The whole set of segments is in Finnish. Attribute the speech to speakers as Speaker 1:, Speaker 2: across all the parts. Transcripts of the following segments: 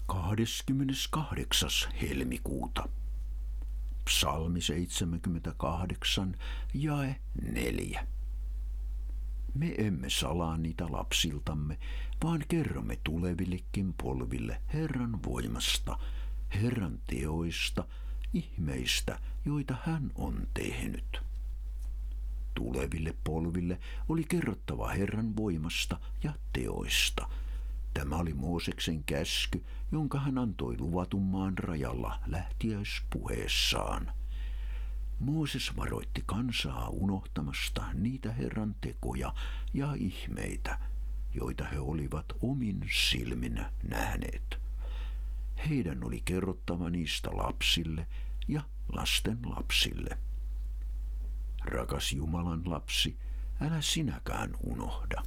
Speaker 1: 28. helmikuuta. Psalmi 78, jae 4. Me emme salaa niitä lapsiltamme, vaan kerromme tulevillekin polville Herran voimasta, Herran teoista, ihmeistä, joita hän on tehnyt. Tuleville polville oli kerrottava Herran voimasta ja teoista. Tämä oli Mooseksen käsky, jonka hän antoi luvatun maan rajalla lähtiäispuheessaan. Mooses varoitti kansaa unohtamasta niitä Herran tekoja ja ihmeitä, joita he olivat omin silmin nähneet. Heidän oli kerrottava niistä lapsille ja lasten lapsille. Rakas Jumalan lapsi, älä sinäkään unohda.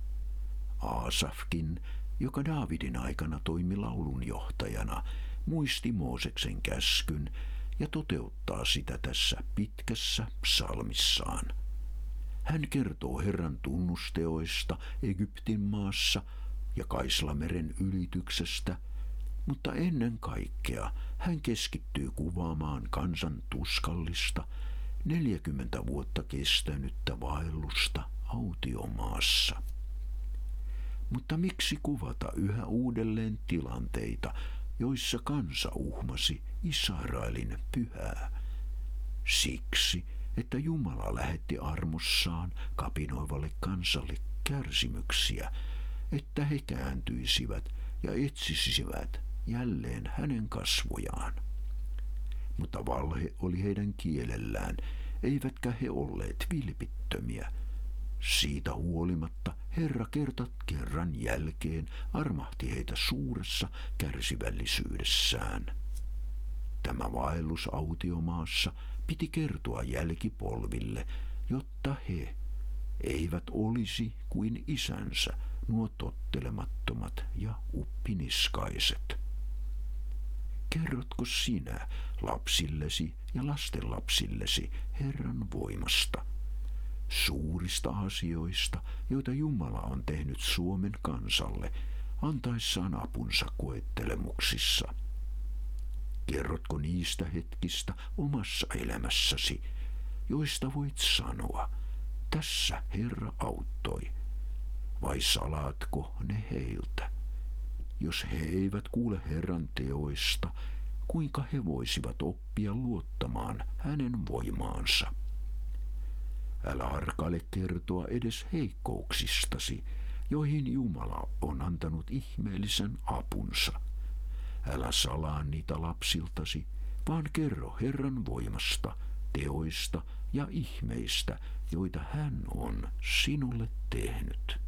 Speaker 1: Aasafkin, joka Daavidin aikana toimi laulunjohtajana, muisti Mooseksen käskyn ja toteuttaa sitä tässä pitkässä psalmissaan. Hän kertoo Herran tunnusteoista Egyptin maassa ja Kaislameren ylityksestä, mutta ennen kaikkea hän keskittyy kuvaamaan kansan tuskallista 40 vuotta kestänyttä vaellusta autiomaassa. Mutta miksi kuvata yhä uudelleen tilanteita, joissa kansa uhmasi Israelin pyhää? Siksi, että Jumala lähetti armossaan kapinoivalle kansalle kärsimyksiä, että he kääntyisivät ja etsisivät jälleen hänen kasvojaan. Mutta valhe oli heidän kielellään, eivätkä he olleet vilpittömiä. Siitä huolimatta Herra kerta kerran jälkeen armahti heitä suuressa kärsivällisyydessään. Tämä vaellus autiomaassa piti kertoa jälkipolville, jotta he eivät olisi kuin isänsä, nuo tottelemattomat ja uppiniskaiset. Kerrotko sinä lapsillesi ja lastenlapsillesi Herran voimasta, suurista asioista, joita Jumala on tehnyt Suomen kansalle, antaessaan apunsa koettelemuksissa? Kerrotko niistä hetkistä omassa elämässäsi, joista voit sanoa, tässä Herra auttoi, vai salaatko ne heiltä? Jos he eivät kuule Herran teoista, kuinka he voisivat oppia luottamaan hänen voimaansa? Älä arkaile kertoa edes heikkouksistasi, joihin Jumala on antanut ihmeellisen apunsa. Älä salaa niitä lapsiltasi, vaan kerro Herran voimasta, teoista ja ihmeistä, joita hän on sinulle tehnyt.